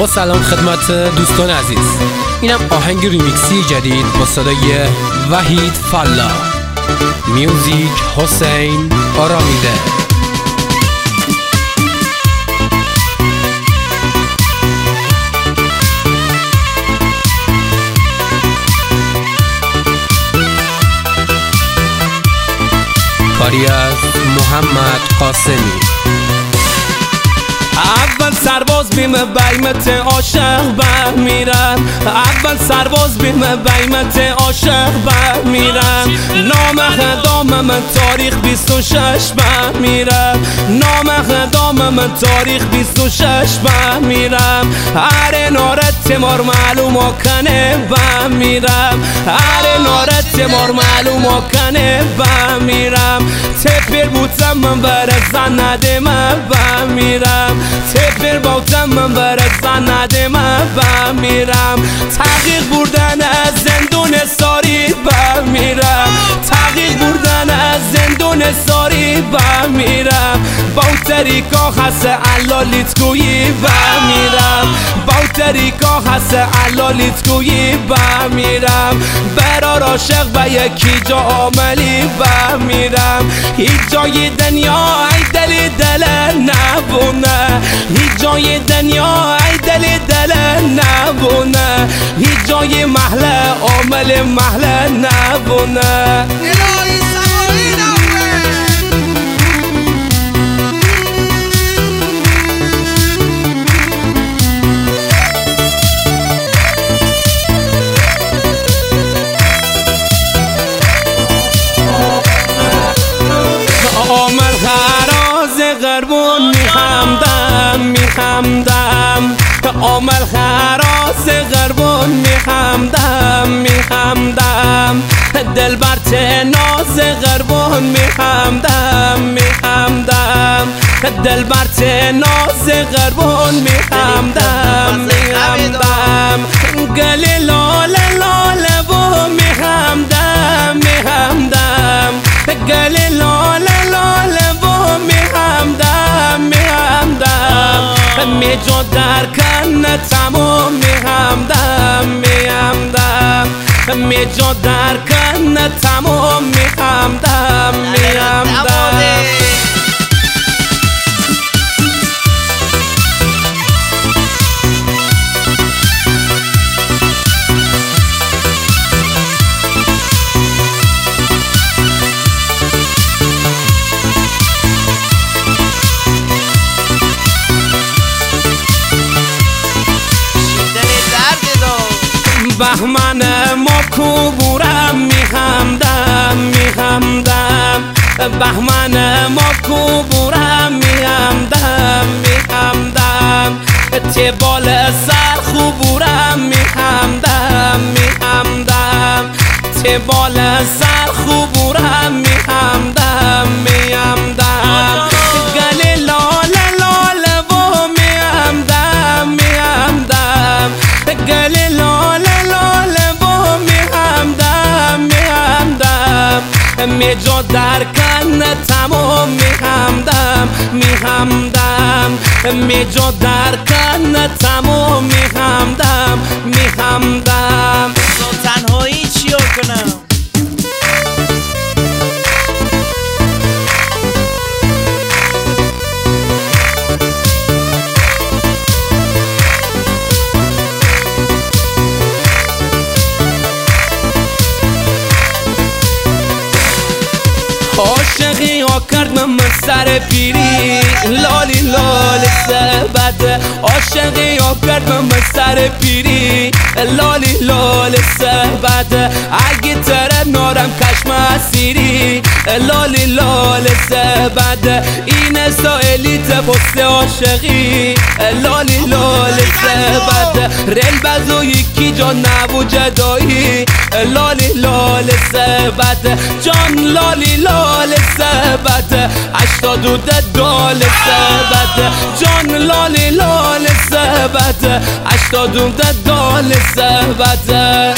با سلام خدمت دوستان عزیز. اینم آهنگ ریمیکسی جدید با صدای وحید فلا، میوزیک حسین آرامیده. کاری از محمد قاسمی. اول سرباز بیم بیمت عاشق برمیرم، اول سرباز بیم بیمت عاشق برمیرم. نام خدام من تاریخ 26 برمیرم، نام خدام من تاریخ 26 برمیرم. هر نارت تمار معلوم کنه برمیرم، هر نارت تمار معلوم کنه برمیرم. تپر بودم من برای زن نده من برمیرم، تپر بودم من برای زن نده من برمیرم. تحقیق بردن از زندون ساری برمیرم، تحقیق بردن از زندون ساری برمیرم. با طریقا هست علالیت گویی برمیرم، با طریقا هست علالیت گویی برمیرم. برار عاشق به یکی جا عملی برمیرم. هیچ جای دنیا ای دل نبونه، هیچ جای دنیا ای دل نبونه. هیچ جای محله عامل محله نبونه. عامل خراز غربون میخمدم میخمدم، عامل خراز غربون میخمدم میخمدم. دل بر ناز غربون میخمدم میخمدم، دل بر ناز غربون میخمدم میخمدم. گلی لاله لاله و میخمدم میخمدم، گلی لاله لاله و میخمدم میخمدم. میجو در کن تمام میخمدم میخمدم، میجو در کن تمام میخمدم میخمدم. بهمن ما کوبورم میخمدم میخمدم، بهمن ما کوبورم میخمدم میخمدم. تبال سر خوبورم میخمدم میخمدم، تبال سر خوبورم میخمدم میخمدم. گلی لاله لاله و میخمدم میخمدم، گلی لاله میجا در کن تمام میخمدم میخمدم، میجا در کن تمام میخمدم میخمدم. تنهایی چیو کنم؟ عاشقی ها کرد من سر پیری، لالی لال سبد. عاشقی ها کرد من سر پیری، لالی لال سبد. اگه طرف نارم کشم اسیری، لالی لال سبد. این سائلیت پست عاشقی، لالی لال سبد. ریل بزو یکی جا نبو جدایی، لالی لال سبد. جان لالی لال سبد، 80 دال سبد. جان لالی لال سبد، 80 دال سبد.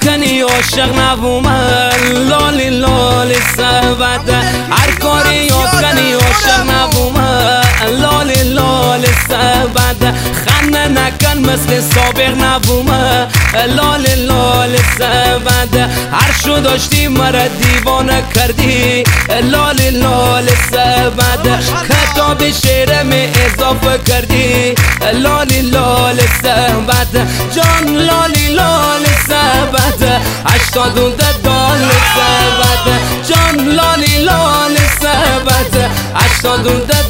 کنی عاشق نبومه لالی لالی سبت هر کاری یا کنی عاشق نبومه لالی لالی سبت خنه نکن مثل سابق نبومه لالی لالی سبت هر شو داشتی مرا دیوانه کردی لالی لالی سبت کتاب شعر می اضافه کردی لالی لالی سبت جان لالی لالی سبت 80 $80 سبت جان لالی لالی سبت 80